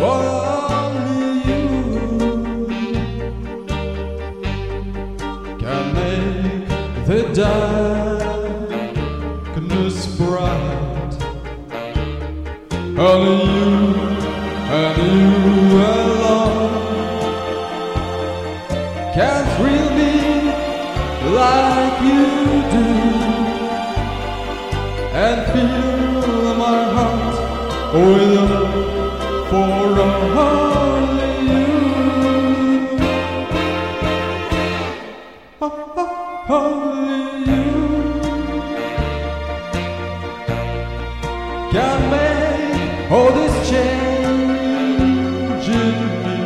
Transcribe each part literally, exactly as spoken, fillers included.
for only you can make the darkness bright. Only you and you alone can thrill me like you do and fill my heart with love for only you. Only you can make all this change in me,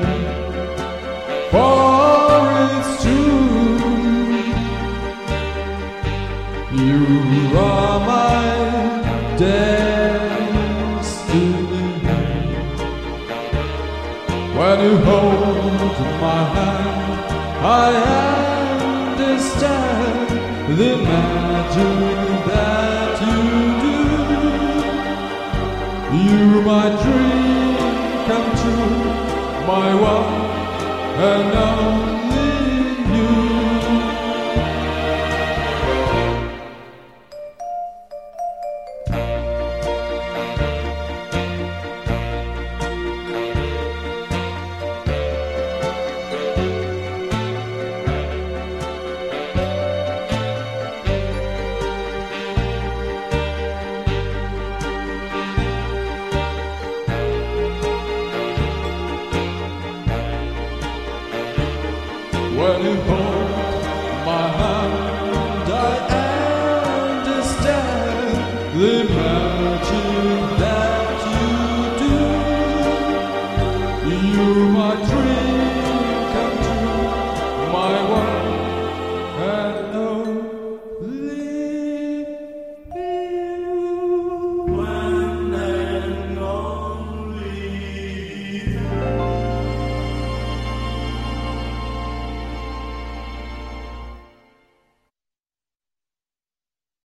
for it's true. You are my destiny. When you hold my hand, I understand the magic that you do. You, my dream come true, my one and only you. When you hold